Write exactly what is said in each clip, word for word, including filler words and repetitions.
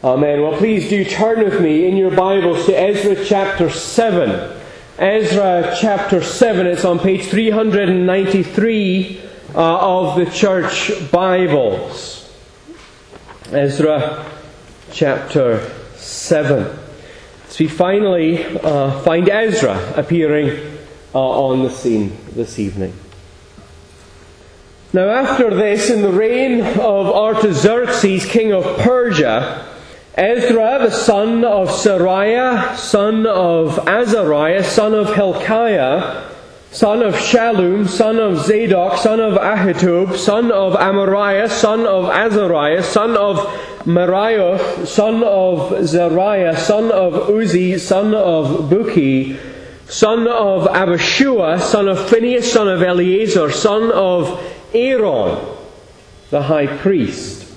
Amen. Well, please do turn with me in your Bibles to Ezra chapter seven. Ezra chapter seven. It's on page three ninety-three uh, of the church Bibles. Ezra chapter seven. So we finally uh, find Ezra appearing uh, on the scene this evening. Now after this, in the reign of Artaxerxes, king of Persia, Ezra, the son of Seraiah, son of Azariah, son of Hilkiah, son of Shallum, son of Zadok, son of Ahitub, son of Amariah, son of Azariah, son of Merioth, son of Zariah, son of Uzi, son of Buki, son of Abishua, son of Phinehas, son of Eleazar, son of Aaron, the high priest.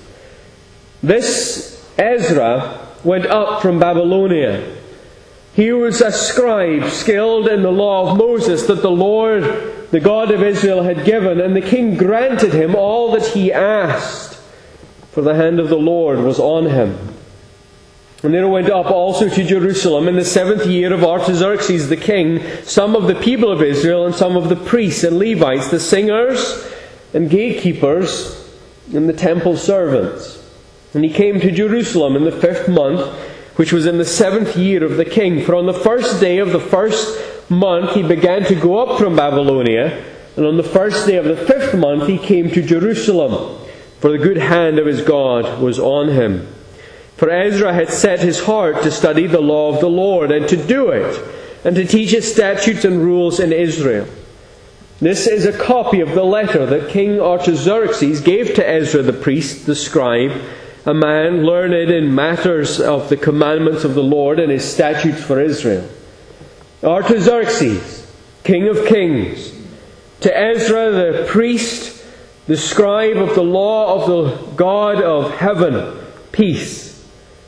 This Ezra went up from Babylonia. He was a scribe skilled in the law of Moses that the Lord, the God of Israel, had given, and the king granted him all that he asked, for the hand of the Lord was on him. And there went up also to Jerusalem in the seventh year of Artaxerxes the king some of the people of Israel and some of the priests and Levites, the singers and gatekeepers and the temple servants. And he came to Jerusalem in the fifth month, which was in the seventh year of the king. For on the first day of the first month he began to go up from Babylonia, and on the first day of the fifth month he came to Jerusalem, for the good hand of his God was on him. For Ezra had set his heart to study the law of the Lord, and to do it, and to teach his statutes and rules in Israel. This is a copy of the letter that King Artaxerxes gave to Ezra the priest, the scribe, a man learned in matters of the commandments of the Lord and his statutes for Israel. Artaxerxes, king of kings, to Ezra the priest, the scribe of the law of the God of heaven, peace.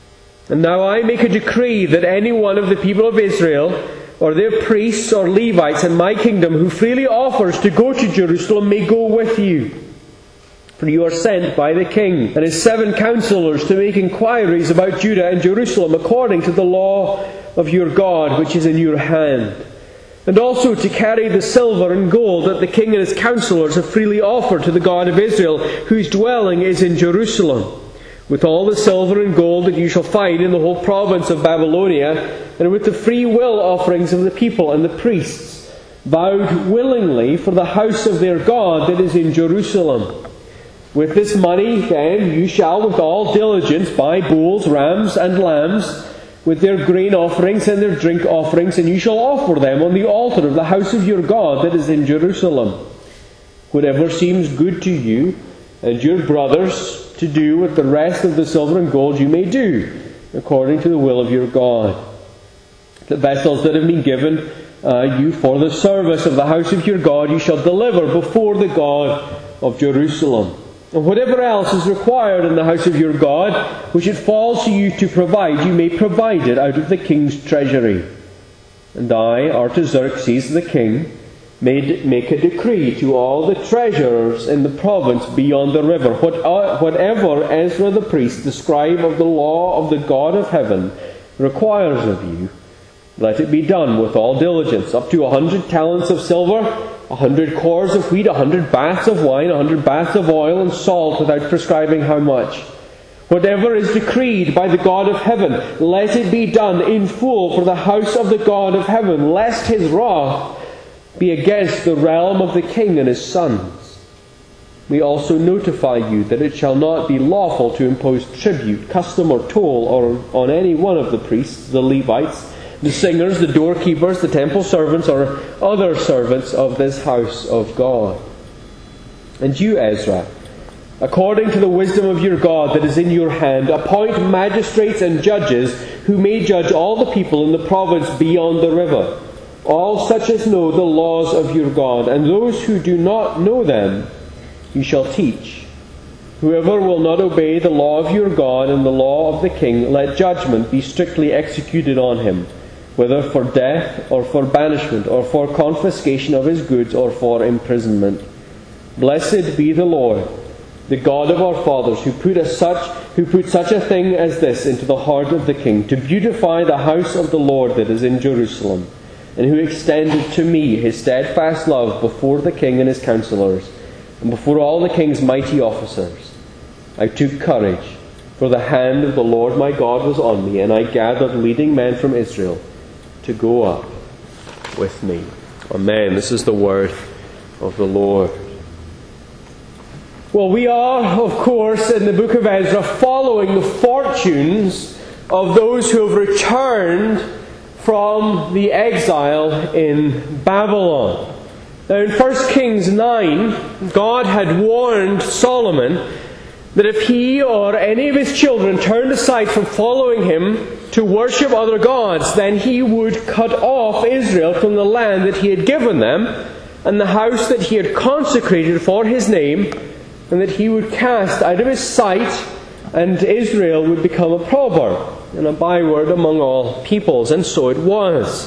And now I make a decree that any one of the people of Israel, or their priests or Levites in my kingdom, who freely offers to go to Jerusalem, may go with you. For you are sent by the king and his seven counselors to make inquiries about Judah and Jerusalem according to the law of your God which is in your hand, and also to carry the silver and gold that the king and his counselors have freely offered to the God of Israel, whose dwelling is in Jerusalem, with all the silver and gold that you shall find in the whole province of Babylonia, and with the free will offerings of the people and the priests, vowed willingly for the house of their God that is in Jerusalem. With this money, then, you shall with all diligence buy bulls, rams, and lambs, with their grain offerings and their drink offerings, and you shall offer them on the altar of the house of your God that is in Jerusalem. Whatever seems good to you and your brothers to do with the rest of the silver and gold you may do, according to the will of your God. The vessels that have been given uh, you for the service of the house of your God you shall deliver before the God of Jerusalem. And whatever else is required in the house of your God, which it falls to you to provide, you may provide it out of the king's treasury. And I, Artaxerxes the king, made make a decree to all the treasurers in the province beyond the river, what, whatever Ezra the priest, the scribe of the law of the God of heaven, requires of you, let it be done with all diligence, up to a hundred talents of silver, a hundred cores of wheat, a hundred baths of wine, a hundred baths of oil, and salt, without prescribing how much. Whatever is decreed by the God of heaven, let it be done in full for the house of the God of heaven, lest his wrath be against the realm of the king and his sons. We also notify you that it shall not be lawful to impose tribute, custom, or toll or on any one of the priests, the Levites, the singers, the doorkeepers, the temple servants, or other servants of this house of God. And you, Ezra, according to the wisdom of your God that is in your hand, appoint magistrates and judges who may judge all the people in the province beyond the river, all such as know the laws of your God, and those who do not know them you shall teach. Whoever will not obey the law of your God and the law of the king, let judgment be strictly executed on him, whether for death or for banishment or for confiscation of his goods or for imprisonment. Blessed be the Lord, the God of our fathers, who put a such who put such a thing as this into the heart of the king, to beautify the house of the Lord that is in Jerusalem, and who extended to me his steadfast love before the king and his counselors, and before all the king's mighty officers. I took courage, for the hand of the Lord my God was on me, and I gathered leading men from Israel to go up with me. Amen. This is the word of the Lord. Well, we are, of course, in the book of Ezra, following the fortunes of those who have returned from the exile in Babylon. Now, in First Kings nine, God had warned Solomon that if he or any of his children turned aside from following him to worship other gods, then he would cut off Israel from the land that he had given them and the house that he had consecrated for his name, and that he would cast out of his sight, and Israel would become a proverb and a byword among all peoples. And so it was.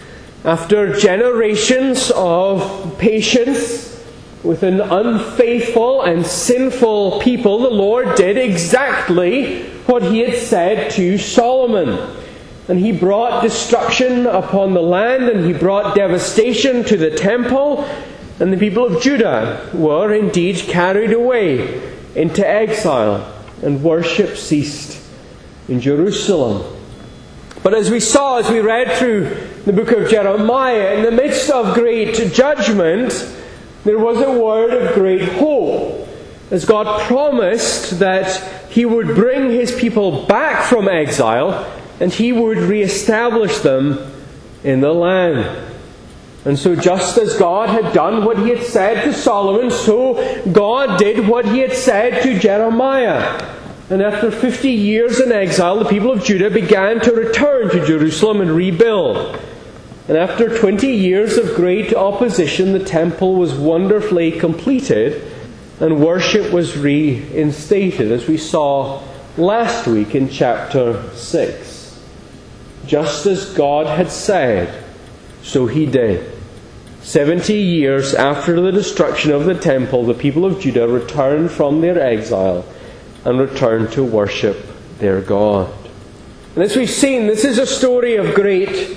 After generations of patience with an unfaithful and sinful people, the Lord did exactly what he had said to Solomon. And he brought destruction upon the land, and he brought devastation to the temple, and the people of Judah were indeed carried away into exile, and worship ceased in Jerusalem. But as we saw, as we read through the book of Jeremiah, in the midst of great judgment, there was a word of great hope, as God promised that he would bring his people back from exile, and he would reestablish them in the land. And so just as God had done what he had said to Solomon, so God did what he had said to Jeremiah. And after fifty years in exile, the people of Judah began to return to Jerusalem and rebuild. And after twenty years of great opposition, the temple was wonderfully completed, and worship was reinstated, as we saw last week in chapter six. Just as God had said, so he did. Seventy years after the destruction of the temple, the people of Judah returned from their exile and returned to worship their God. And as we've seen, this is a story of great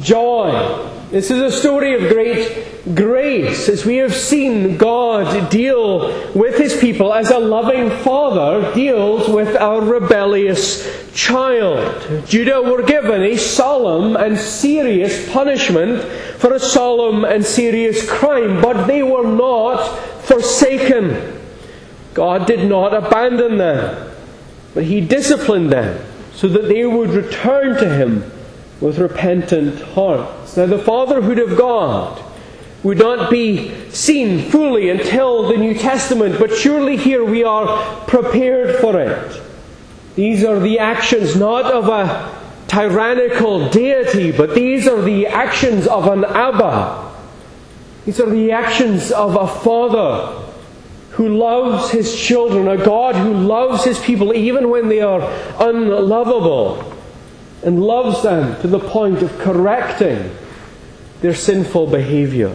joy. This is a story of great grace, as we have seen God deal with his people as a loving father deals with a rebellious child. Judah were given a solemn and serious punishment for a solemn and serious crime, but they were not forsaken. God did not abandon them, but he disciplined them so that they would return to him with repentant hearts. Now, the fatherhood of God would not be seen fully until the New Testament, but surely here we are prepared for it. These are the actions not of a tyrannical deity, but these are the actions of an Abba. These are the actions of a father who loves his children, a God who loves his people even when they are unlovable, and loves them to the point of correcting their sinful behavior.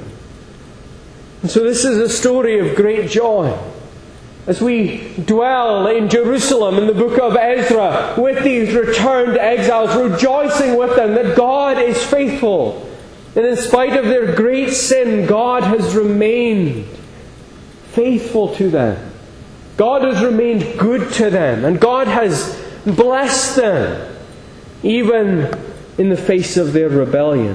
And so this is a story of great joy. As we dwell in Jerusalem in the book of Ezra with these returned exiles, rejoicing with them that God is faithful. And in spite of their great sin, God has remained faithful to them. God has remained good to them. And God has blessed them, even in the face of their rebellion.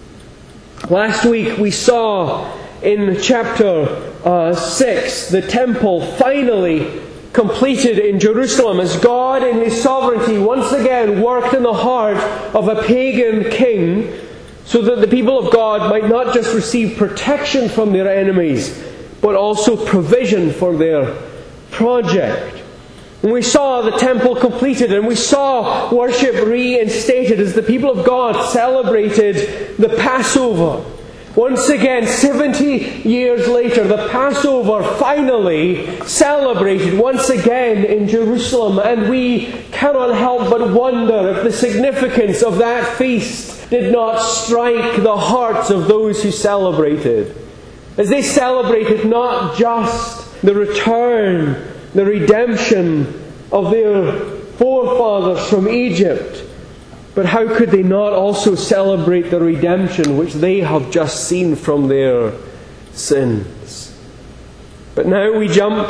Last week we saw in chapter uh, six the temple finally completed in Jerusalem, as God in his sovereignty once again worked in the heart of a pagan king so that the people of God might not just receive protection from their enemies, but also provision for their project. And we saw the temple completed, and we saw worship reinstated as the people of God celebrated the Passover. Once again, seventy years later, the Passover finally celebrated once again in Jerusalem. And we cannot help but wonder if the significance of that feast did not strike the hearts of those who celebrated. As they celebrated not just the return the redemption of their forefathers from Egypt. But how could they not also celebrate the redemption which they have just seen from their sins? But now we jump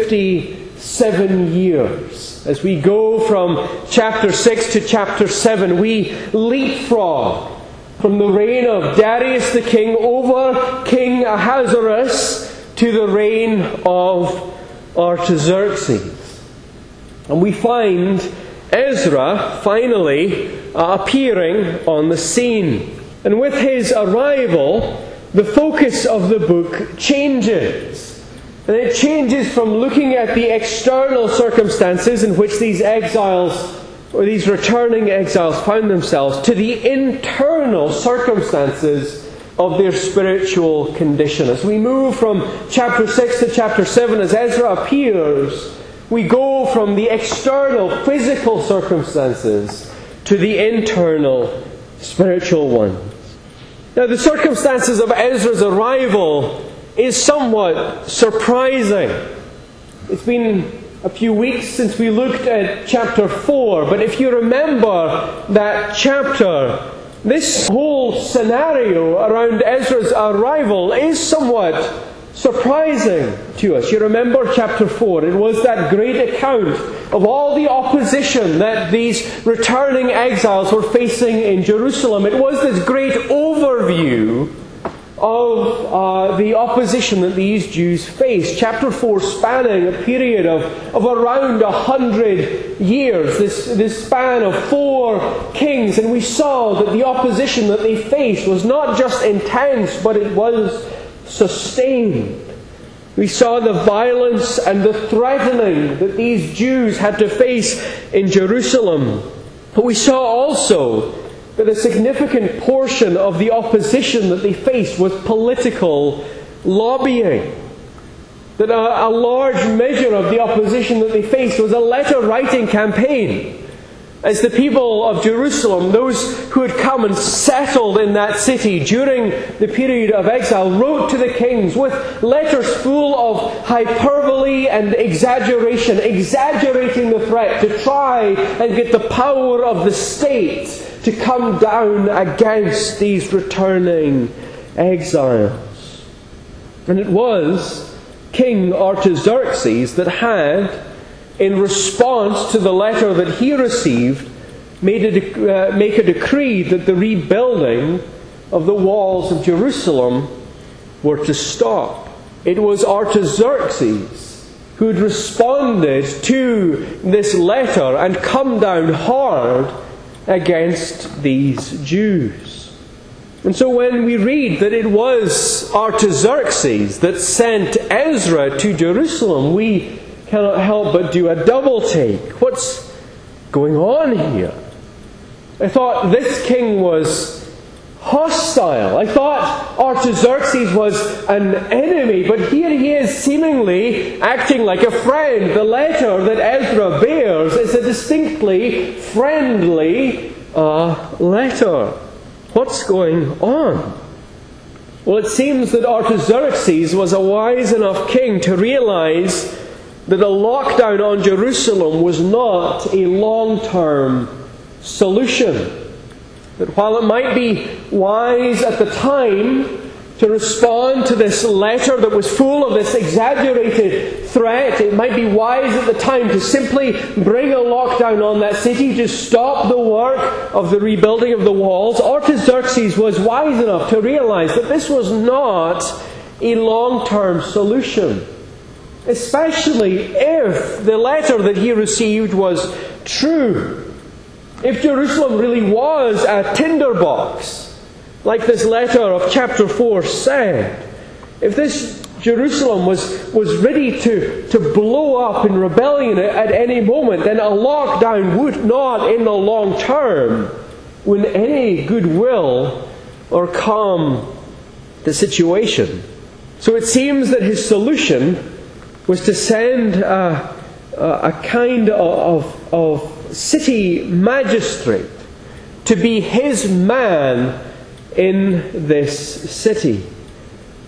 fifty-seven years. As we go from chapter six to chapter seven, we leapfrog from the reign of Darius the king over King Ahasuerus to the reign of Artaxerxes. And we find Ezra finally uh, appearing on the scene. And with his arrival, the focus of the book changes. And it changes from looking at the external circumstances in which these exiles, or these returning exiles, found themselves, to the internal circumstances of their spiritual condition. As we move from chapter six to chapter seven, as Ezra appears, we go from the external physical circumstances to the internal spiritual ones. Now, the circumstances of Ezra's arrival is somewhat surprising. It's been a few weeks since we looked at chapter four, but if you remember that chapter, this whole scenario around Ezra's arrival is somewhat surprising to us. You remember chapter four. It was that great account of all the opposition that these returning exiles were facing in Jerusalem. It was this great overview of uh, the opposition that these Jews faced. Chapter four spanning a period of, of around a hundred years. This, this span of four kings. And we saw that the opposition that they faced was not just intense, but it was sustained. We saw the violence and the threatening that these Jews had to face in Jerusalem. But we saw also that a significant portion of the opposition that they faced was political lobbying. That a, a large measure of the opposition that they faced was a letter-writing campaign. As the people of Jerusalem, those who had come and settled in that city during the period of exile, wrote to the kings with letters full of hyperbole and exaggeration, exaggerating the threat to try and get the power of the state to come down against these returning exiles. And it was King Artaxerxes that had, in response to the letter that he received, made a de- uh, make a decree that the rebuilding of the walls of Jerusalem were to stop. It was Artaxerxes who had responded to this letter and come down hard against these Jews. And so when we read that it was Artaxerxes that sent Ezra to Jerusalem, we cannot help but do a double take. What's going on here? I thought this king was hostile. I thought Artaxerxes was an enemy, but here he is seemingly acting like a friend. The letter that Ezra bears is a distinctly friendly uh, letter. What's going on? Well, it seems that Artaxerxes was a wise enough king to realize that a lockdown on Jerusalem was not a long-term solution. That while it might be wise at the time to respond to this letter that was full of this exaggerated threat, it might be wise at the time to simply bring a lockdown on that city to stop the work of the rebuilding of the walls, Artaxerxes was wise enough to realize that this was not a long-term solution. Especially if the letter that he received was true. If Jerusalem really was a tinderbox, like this letter of chapter four said, if this Jerusalem was, was ready to, to blow up in rebellion at any moment, then a lockdown would not, in the long term, win any goodwill or calm the situation. So it seems that his solution was to send a, a kind of, of city magistrate to be his man in this city.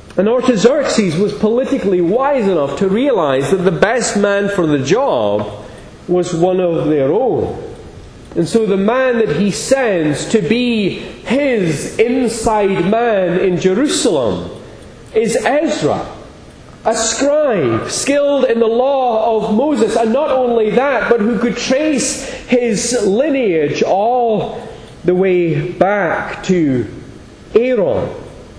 And Artaxerxes was politically wise enough to realize that the best man for the job was one of their own. And so the man that he sends to be his inside man in Jerusalem is Ezra, a scribe skilled in the law of Moses, and not only that, but who could trace his lineage all the way back to Aaron.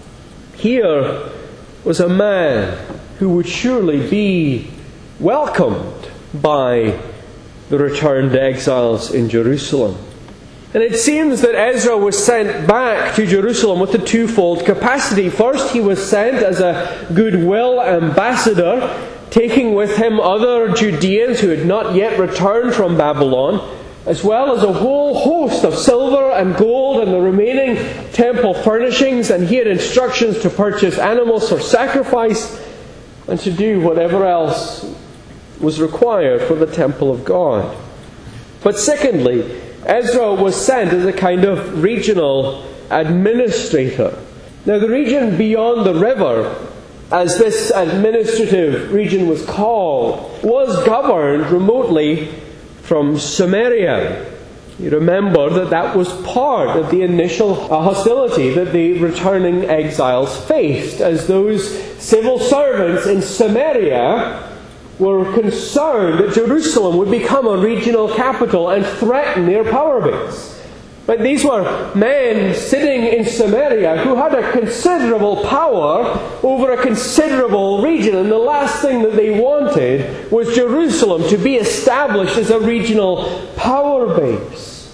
Here was a man who would surely be welcomed by the returned exiles in Jerusalem. And it seems that Ezra was sent back to Jerusalem with a twofold capacity. First, he was sent as a goodwill ambassador, taking with him other Judeans who had not yet returned from Babylon, as well as a whole host of silver and gold and the remaining temple furnishings, and he had instructions to purchase animals for sacrifice and to do whatever else was required for the temple of God. But secondly, Ezra was sent as a kind of regional administrator. Now, the region beyond the river, as this administrative region was called, was governed remotely from Samaria. You remember that that was part of the initial hostility that the returning exiles faced, as those civil servants in Samaria were concerned that Jerusalem would become a regional capital and threaten their power base. But these were men sitting in Samaria who had a considerable power over a considerable region, and the last thing that they wanted was Jerusalem to be established as a regional power base.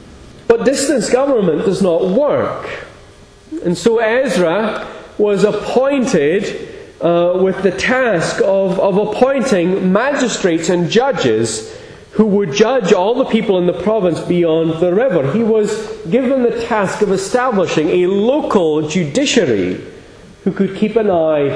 But distance government does not work. And so Ezra was appointed Uh, with the task of, of appointing magistrates and judges who would judge all the people in the province beyond the river. He was given the task of establishing a local judiciary who could keep an eye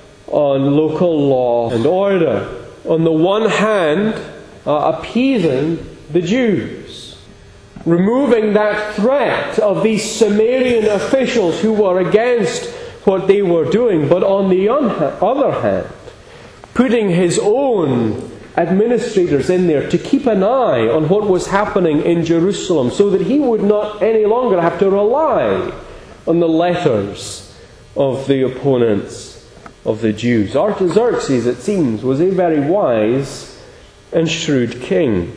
on local law and order. On the one hand, uh, appeasing the Jews, removing that threat of these Samaritan officials who were against what they were doing, but on the other hand, putting his own administrators in there to keep an eye on what was happening in Jerusalem, so that he would not any longer have to rely on the letters of the opponents of the Jews. Artaxerxes, it seems, was a very wise and shrewd king.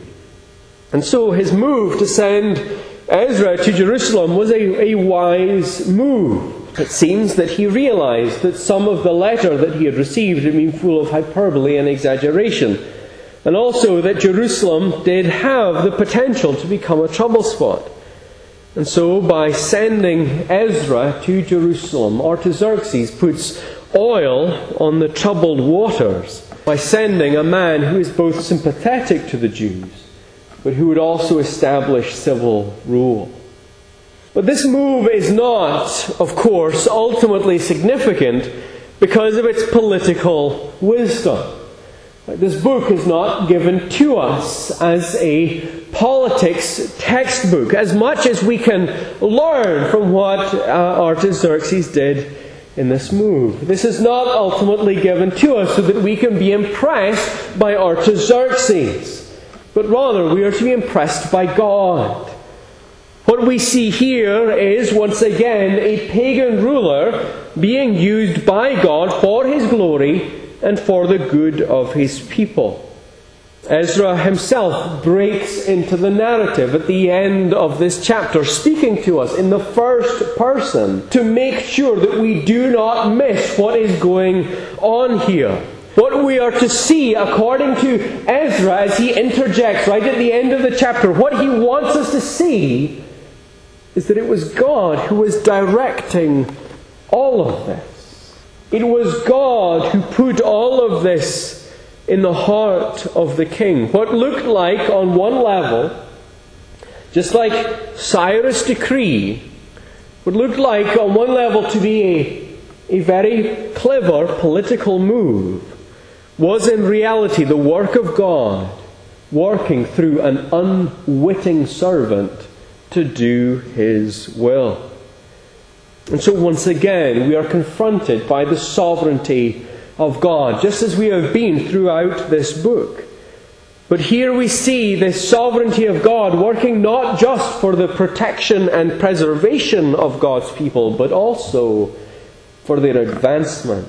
And so his move to send Ezra to Jerusalem was a, a wise move. It seems that he realized that some of the letter that he had received had been full of hyperbole and exaggeration, and also that Jerusalem did have the potential to become a trouble spot. And so by sending Ezra to Jerusalem, Artaxerxes puts oil on the troubled waters by sending a man who is both sympathetic to the Jews, but who would also establish civil rule. But this move is not, of course, ultimately significant because of its political wisdom. This book is not given to us as a politics textbook, as much as we can learn from what uh, Artaxerxes did in this move. This is not ultimately given to us so that we can be impressed by Artaxerxes, but rather we are to be impressed by God. What we see here is, once again, a pagan ruler being used by God for his glory and for the good of his people. Ezra himself breaks into the narrative at the end of this chapter, speaking to us in the first person to make sure that we do not miss what is going on here. What we are to see, according to Ezra, as he interjects right at the end of the chapter, what he wants us to see is that it was God who was directing all of this. It was God who put all of this in the heart of the king. What looked like, on one level, just like Cyrus' decree, what looked like, on one level, to be a, a very clever political move, was in reality the work of God working through an unwitting servant to do his will. And so once again, we are confronted by the sovereignty of God, just as we have been throughout this book. But here we see the sovereignty of God working not just for the protection and preservation of God's people, but also for their advancement.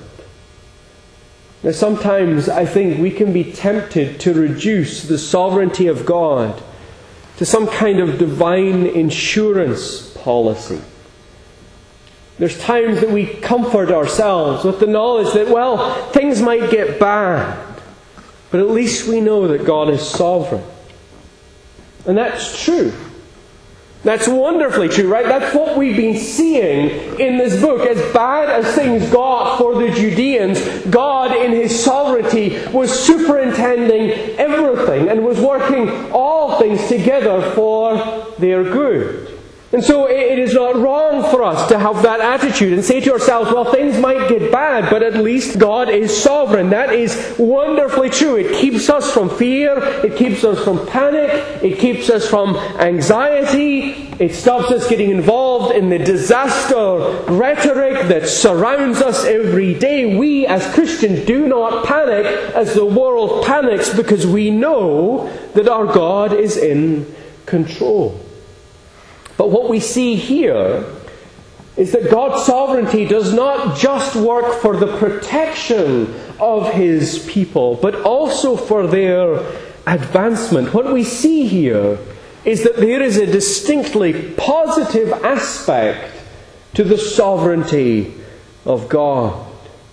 Now, sometimes I think we can be tempted to reduce the sovereignty of God to some kind of divine insurance policy. There's times that we comfort ourselves with the knowledge that, well, things might get bad, but at least we know that God is sovereign. And that's true. That's wonderfully true, right? That's what we've been seeing in this book. As bad as things got for the Judeans, God in His sovereignty was superintending everything and was working all things together for their good. And so it is not wrong for us to have that attitude and say to ourselves, well, things might get bad, but at least God is sovereign. That is wonderfully true. It keeps us from fear. It keeps us from panic. It keeps us from anxiety. It stops us getting involved in the disaster rhetoric that surrounds us every day. We as Christians do not panic as the world panics, because we know that our God is in control. But what we see here is that God's sovereignty does not just work for the protection of His people, but also for their advancement. What we see here is that there is a distinctly positive aspect to the sovereignty of God.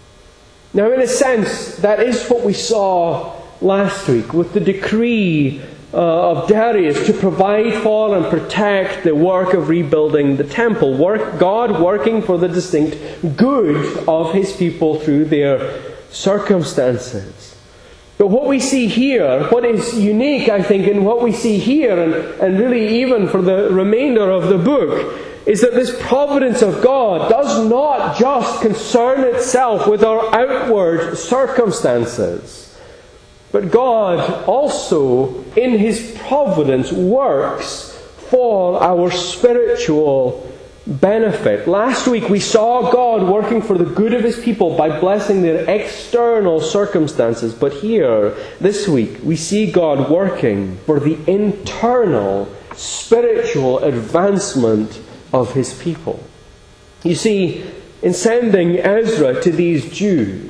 Now, in a sense, that is what we saw last week with the decree Uh, of Darius to provide for and protect the work of rebuilding the temple. Work, God working for the distinct good of His people through their circumstances. But what we see here, what is unique, I think, in what we see here, and, and really even for the remainder of the book, is that this providence of God does not just concern itself with our outward circumstances. But God also, in His providence, works for our spiritual benefit. Last week we saw God working for the good of His people by blessing their external circumstances. But here, this week, we see God working for the internal spiritual advancement of His people. You see, in sending Ezra to these Jews,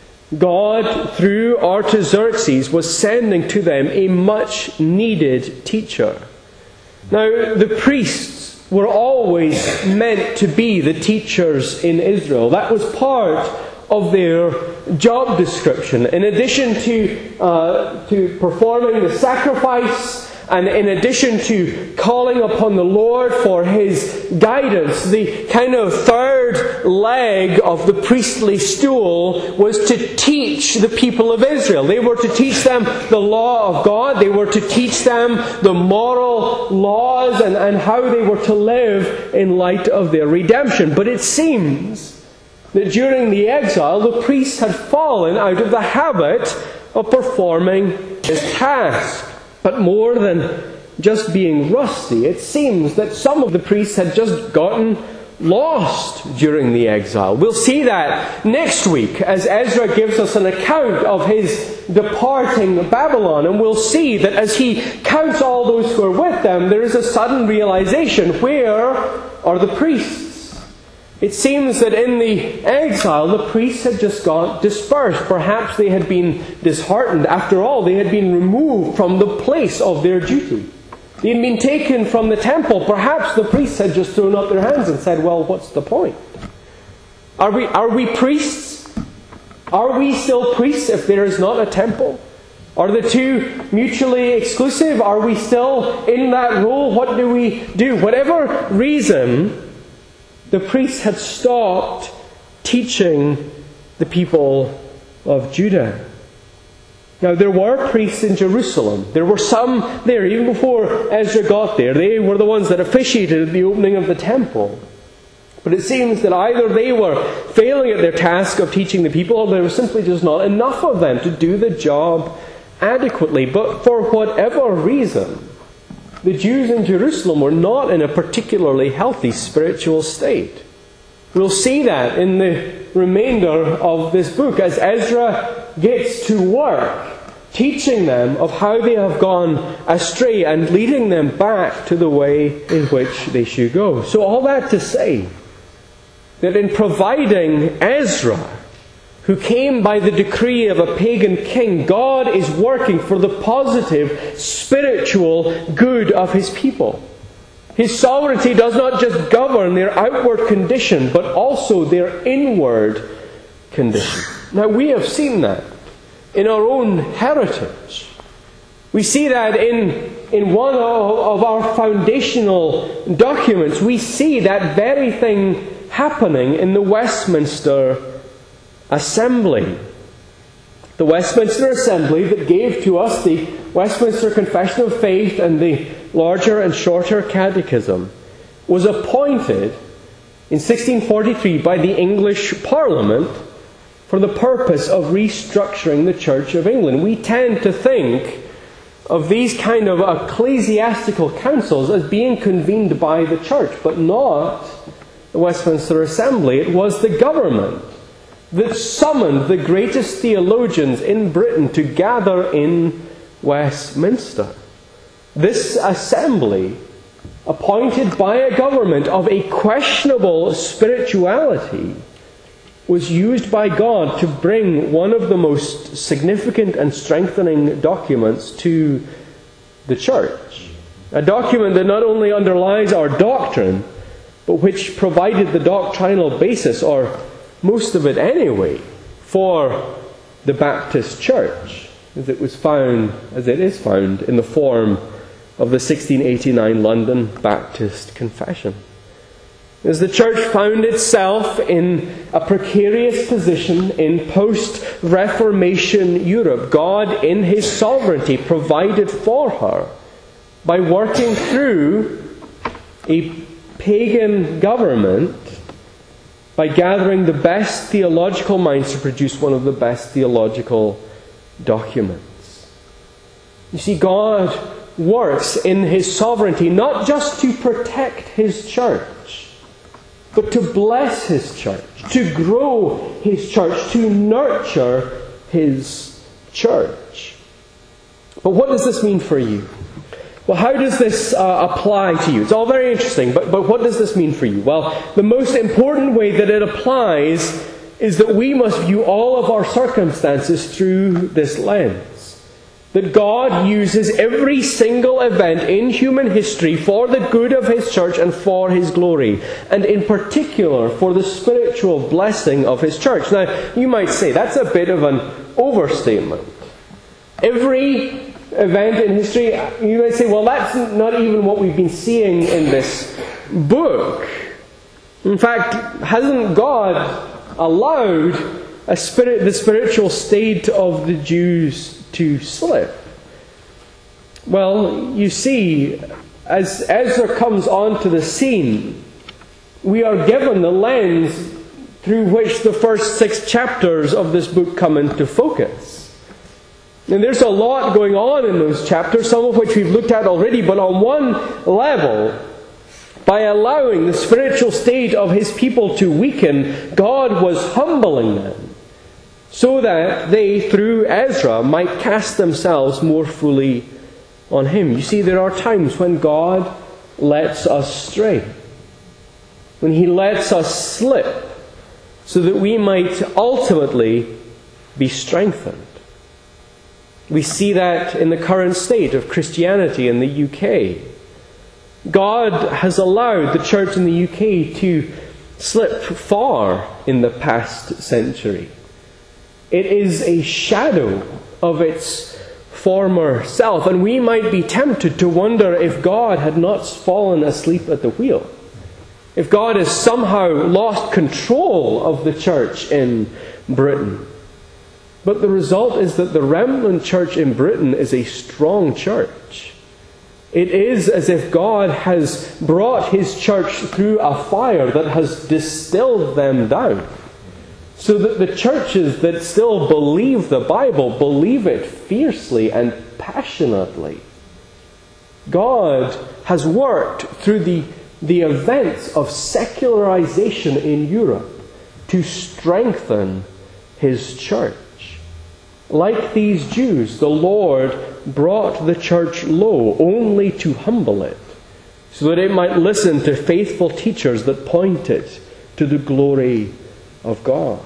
God, through Artaxerxes, was sending to them a much needed teacher. Now, the priests were always meant to be the teachers in Israel. That was part of their job description. In addition to, uh, to performing the sacrifice, and in addition to calling upon the Lord for His guidance, the kind of third leg of the priestly stool was to teach the people of Israel. They were to teach them the law of God. They were to teach them the moral laws and, and how they were to live in light of their redemption. But it seems that during the exile, the priests had fallen out of the habit of performing this task. But more than just being rusty, it seems that some of the priests had just gotten lost during the exile. We'll see that next week as Ezra gives us an account of his departing Babylon. And we'll see that as he counts all those who are with them, there is a sudden realization: where are the priests? It seems that in the exile, the priests had just got dispersed. Perhaps they had been disheartened. After all, they had been removed from the place of their duty. They had been taken from the temple. Perhaps the priests had just thrown up their hands and said, well, what's the point? Are we, are we priests? Are we still priests if there is not a temple? Are the two mutually exclusive? Are we still in that role? What do we do? Whatever reason, the priests had stopped teaching the people of Judah. Now, there were priests in Jerusalem. There were some there, even before Ezra got there. They were the ones that officiated at the opening of the temple. But it seems that either they were failing at their task of teaching the people, or there was simply just not enough of them to do the job adequately. But for whatever reason, the Jews in Jerusalem were not in a particularly healthy spiritual state. We'll see that in the remainder of this book as Ezra gets to work teaching them of how they have gone astray and leading them back to the way in which they should go. So all that to say that in providing Ezra, who came by the decree of a pagan king, God is working for the positive, spiritual good of His people. His sovereignty does not just govern their outward condition, but also their inward condition. Now, we have seen that in our own heritage. We see that in, in one of, of our foundational documents. We see that very thing happening in the Westminster Assembly. The Westminster Assembly that gave to us the Westminster Confession of Faith and the larger and shorter catechism was appointed in sixteen forty-three by the English Parliament for the purpose of restructuring the Church of England. We tend to think of these kind of ecclesiastical councils as being convened by the Church, but not the Westminster Assembly. It was the government that summoned the greatest theologians in Britain to gather in Westminster. This assembly, appointed by a government of a questionable spirituality, was used by God to bring one of the most significant and strengthening documents to the church. A document that not only underlies our doctrine, but which provided the doctrinal basis, or most of it anyway, for the Baptist Church, as it was found, as it is found in the form of the sixteen eighty-nine London Baptist Confession. As the church found itself in a precarious position in post-Reformation Europe, God, in His sovereignty, provided for her by working through a pagan government, by gathering the best theological minds to produce one of the best theological documents. You see, God works in His sovereignty not just to protect His church, but to bless His church, to grow His church, to nurture His church. But what does this mean for you? Well, how does this uh, apply to you? It's all very interesting, but, but what does this mean for you? Well, the most important way that it applies is that we must view all of our circumstances through this lens. That God uses every single event in human history for the good of His church and for His glory, and in particular for the spiritual blessing of His church. Now, you might say that's a bit of an overstatement. Every event in history, you might say, well, that's not even what we've been seeing in this book. In fact, hasn't God allowed a spirit, the spiritual state of the Jews to slip? Well, you see, as Ezra comes onto the scene, we are given the lens through which the first six chapters of this book come into focus. And there's a lot going on in those chapters, some of which we've looked at already, but on one level, by allowing the spiritual state of His people to weaken, God was humbling them, so that they, through Ezra, might cast themselves more fully on Him. You see, there are times when God lets us stray, when He lets us slip, so that we might ultimately be strengthened. We see that in the current state of Christianity in the U K. God has allowed the church in the U K to slip far in the past century. It is a shadow of its former self, and we might be tempted to wonder if God had not fallen asleep at the wheel, if God has somehow lost control of the church in Britain. But the result is that the remnant church in Britain is a strong church. It is as if God has brought His church through a fire that has distilled them down, so that the churches that still believe the Bible believe it fiercely and passionately. God has worked through the the events of secularization in Europe to strengthen His church. Like these Jews, the Lord brought the church low only to humble it, so that it might listen to faithful teachers that pointed to the glory of God.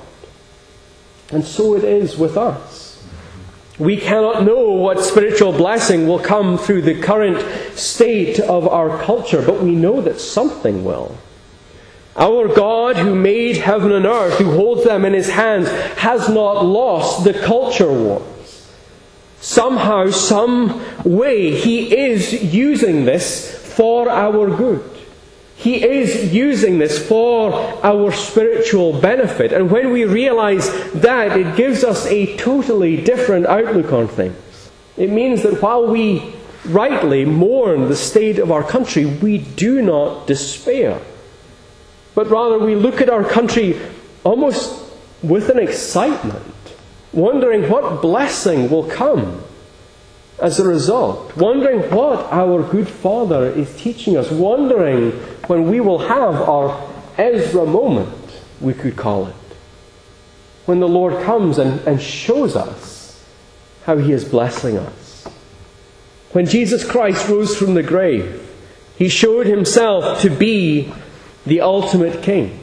And so it is with us. We cannot know what spiritual blessing will come through the current state of our culture, but we know that something will. Our God, who made heaven and earth, who holds them in His hands, has not lost the culture wars. Somehow, some way, He is using this for our good. He is using this for our spiritual benefit. And when we realize that, it gives us a totally different outlook on things. It means that while we rightly mourn the state of our country, we do not despair. But rather we look at our country almost with an excitement, wondering what blessing will come as a result, wondering what our good Father is teaching us, wondering when we will have our Ezra moment, we could call it, when the Lord comes and, and shows us how He is blessing us. When Jesus Christ rose from the grave, He showed Himself to be the ultimate King.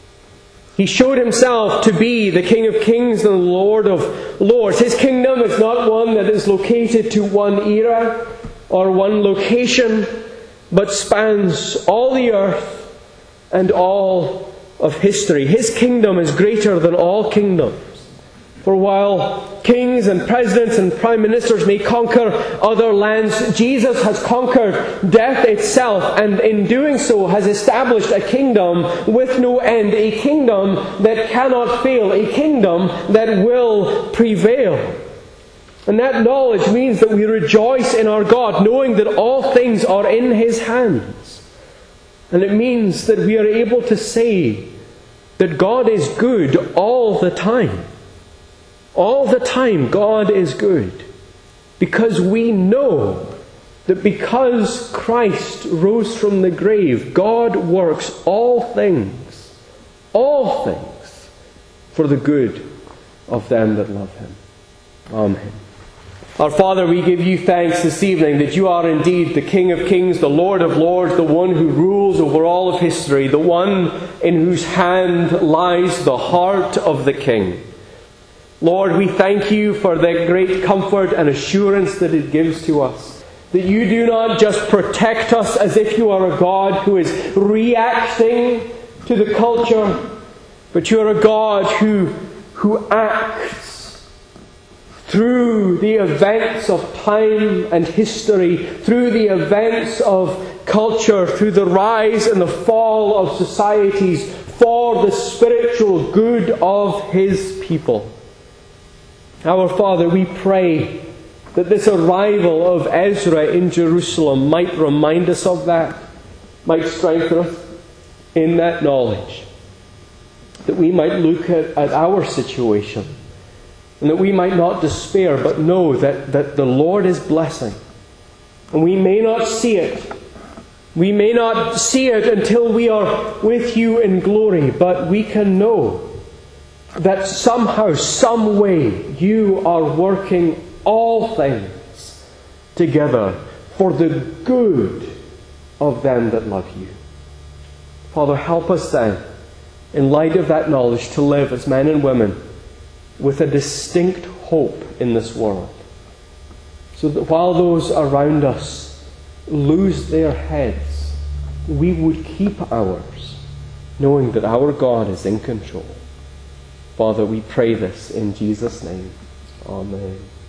He showed Himself to be the King of Kings and the Lord of Lords. His kingdom is not one that is located to one era or one location, but spans all the earth and all of history. His kingdom is greater than all kingdoms. For while kings and presidents and prime ministers may conquer other lands, Jesus has conquered death itself, and in doing so has established a kingdom with no end, a kingdom that cannot fail, a kingdom that will prevail. And that knowledge means that we rejoice in our God, knowing that all things are in His hands. And it means that we are able to say that God is good all the time. All the time God is good, because we know that because Christ rose from the grave, God works all things, all things, for the good of them that love Him. Amen. Our Father, we give You thanks this evening that You are indeed the King of Kings, the Lord of Lords, the one who rules over all of history, the one in whose hand lies the heart of the King. Lord, we thank You for the great comfort and assurance that it gives to us. That You do not just protect us as if You are a God who is reacting to the culture, but You are a God who, who acts through the events of time and history, through the events of culture, through the rise and the fall of societies, for the spiritual good of His people. Our Father, we pray that this arrival of Ezra in Jerusalem might remind us of that, might strengthen us in that knowledge, that we might look at, at our situation, and that we might not despair, but know that, that the Lord is blessing. And we may not see it. We may not see it until we are with You in glory, but we can know that somehow, some way, You are working all things together for the good of them that love You. Father, help us then, in light of that knowledge, to live as men and women with a distinct hope in this world, so that while those around us lose their heads, we would keep ours, knowing that our God is in control. Father, we pray this in Jesus' name. Amen.